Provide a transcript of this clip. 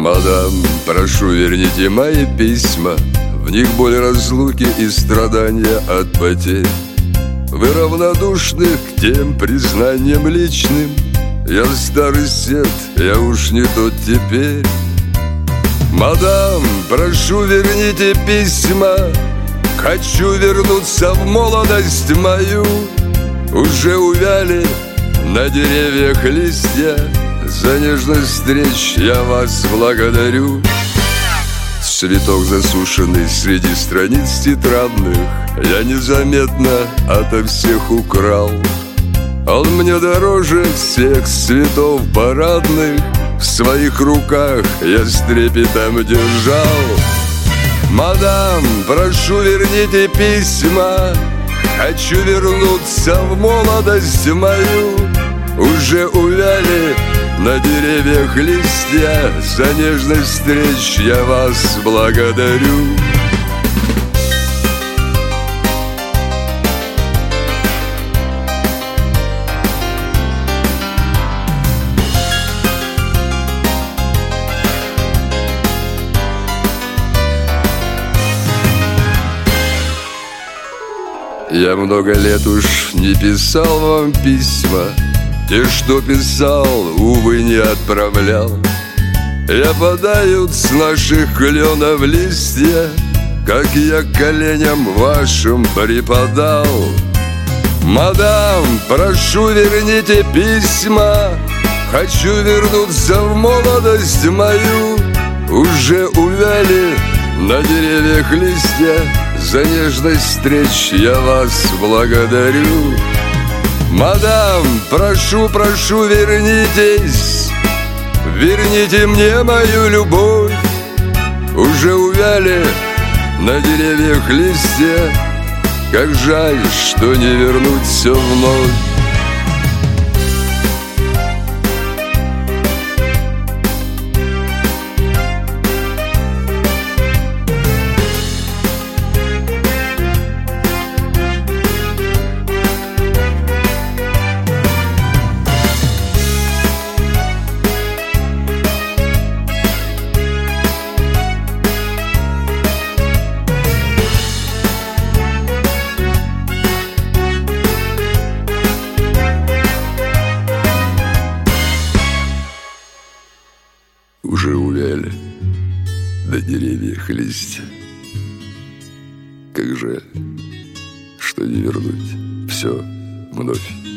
Мадам, прошу, верните мои письма. В них боль разлуки и страдания от потерь. Вы равнодушны к тем признаниям личным. Я старый сет, я уж не тот теперь. Мадам, прошу, верните письма. Хочу вернуться в молодость мою. Уже увяли на деревьях листья. За нежность встреч я вас благодарю. Цветок, засушенный среди страниц тетрадных, я незаметно ото всех украл. Он мне дороже всех цветов парадных. В своих руках я с трепетом держал. Мадам, прошу, верните письма. Хочу вернуться в молодость мою. Уже увяли на деревьях листья. За нежность встреч я вас благодарю. Я много лет уж не писал вам письма. Те, что писал, увы, не отправлял. И опадают с наших кленов листья, как я к коленям вашим припадал. Мадам, прошу, верните письма. Хочу вернуться в молодость мою. Уже увяли на деревьях листья. За нежность встреч я вас благодарю. Мадам, прошу, прошу, вернитесь. Верните мне мою любовь. Уже увяли на деревьях листья. Как жаль, что не вернуть все вновь. Уже увяли на деревьях листья. Как жаль, что не вернуть все вновь.